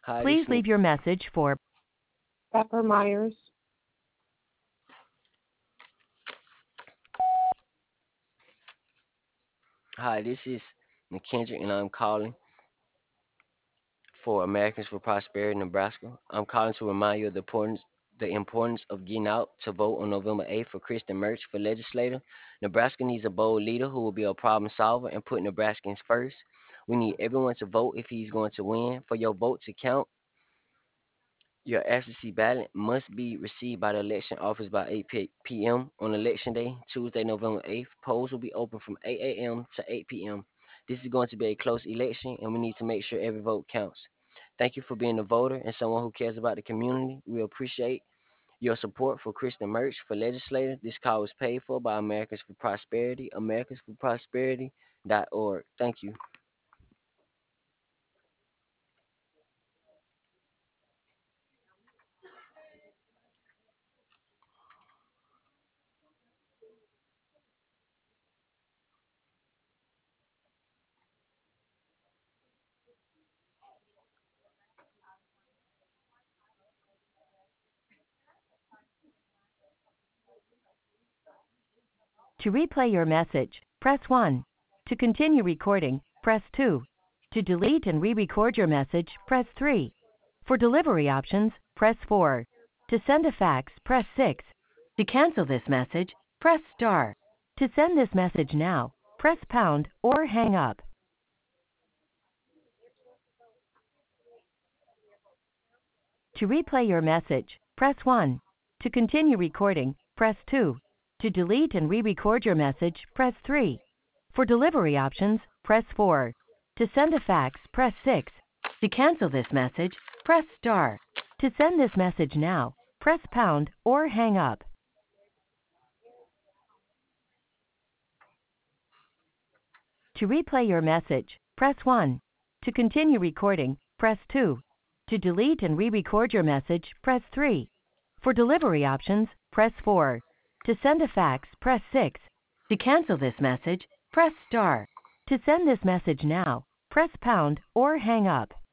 Hi, Please this is leave your message for Pepper Myers. Hi, this is McKendrick, and I'm calling for Americans for Prosperity, Nebraska. I'm calling to remind you of the importance of getting out to vote on November 8th for Kristen Mertz for legislator. Nebraska needs a bold leader who will be a problem solver and put Nebraskans first. We need everyone to vote if he's going to win. For your vote to count, your absentee ballot must be received by the election office by 8 p.m. on election day, Tuesday, November 8th. Polls will be open from 8 a.m. to 8 p.m. This is going to be a close election, and we need to make sure every vote counts. Thank you for being a voter and someone who cares about the community. We appreciate your support for Kristen Merch for legislator. This call was paid for by Americans for Prosperity, americansforprosperity.org. Thank you. To replay your message, press 1. To continue recording, press 2. To delete and re-record your message, press 3. For delivery options, press 4. To send a fax, press 6. To cancel this message, press star. To send this message now, press pound or hang up. To replay your message, press 1. To continue recording, press 2. To delete and re-record your message, press 3. For delivery options, press 4. To send a fax, press 6. To cancel this message, press star. To send this message now, press pound or hang up. To replay your message, press 1. To continue recording, press 2. To delete and re-record your message, press 3. For delivery options, press 4. To send a fax, press 6. To cancel this message, press star. To send this message now, press pound or hang up.